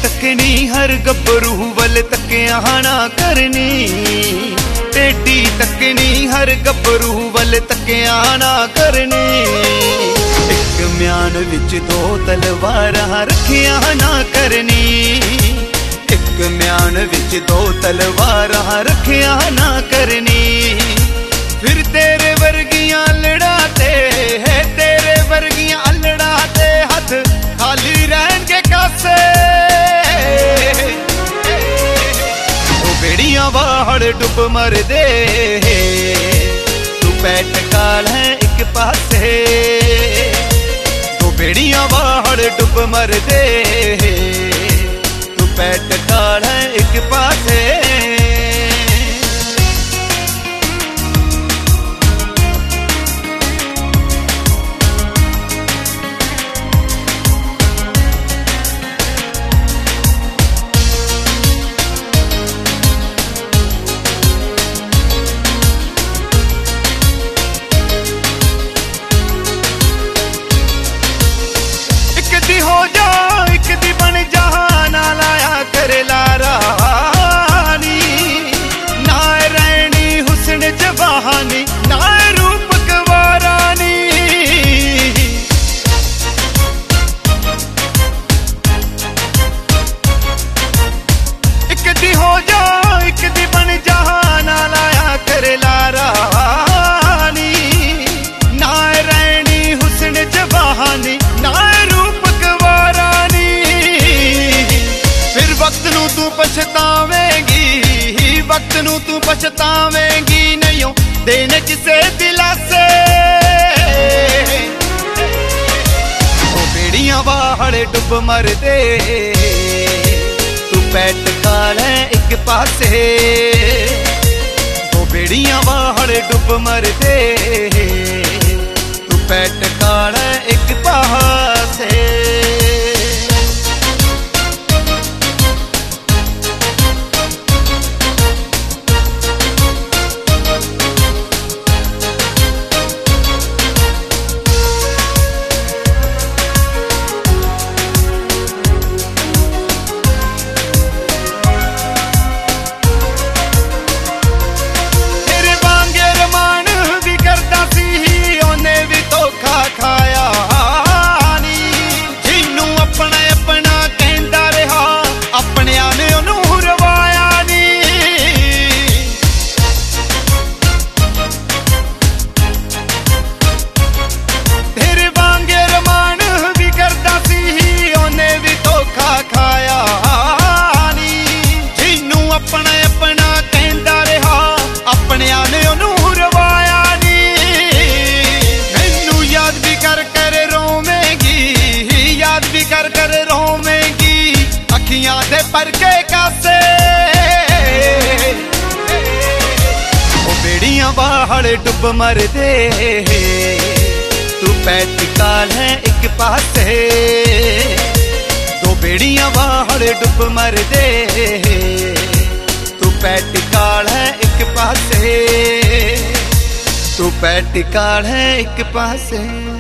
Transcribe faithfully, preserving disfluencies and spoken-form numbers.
तकनी हर गब्बरू वल तकिया ना करनी, टेढ़ी तकनी हर गब्बरू वल तकिया ना करनी। एक म्यान विच दो तलवारां रखिया ना करनी, एक म्यान विच दो तलवारां रखिया ना करनी। फिर तेरे वर्गियां लड़ाते है, तेरे वर्गियां लड़ाते हथ खाली रहनगे कासे। ओ बेड़ियां बाहर डुब मर दे, तू पैट काल है एक पासे। तो बेड़ियां बाहर डुब मर दे, तू पैट काल है एक पासे। हो जा एक दी बन जहां ना लाया करे लारानी, ना रैनी हुस्न जवानी ना रूप गवारानी। एक दी हो जा एक दी बन जहां ना लाया करे लारानी, ना रैनी हुस्न जवानी ना तू पछतावेंगी, वक्त नू तू पछतावेंगी, नहीं देने किसे दिलासे। ओ बेड़ियां बाहर डुब मर दे, तू पैट काल है एक पासे। ओ बेड़ियां बाहर डुब मर दे, तू पैट काल है एक पासे। कर कर रोवेंगी अखियां दे पर के कासे। ओ बेड़ियां बाहर डुब मर दे, तू पैट काल है एक पासे। दो बेड़ियां बाहर डुब मर दे, तू पैट काल है एक पासे। तू पैट काल है एक पासे।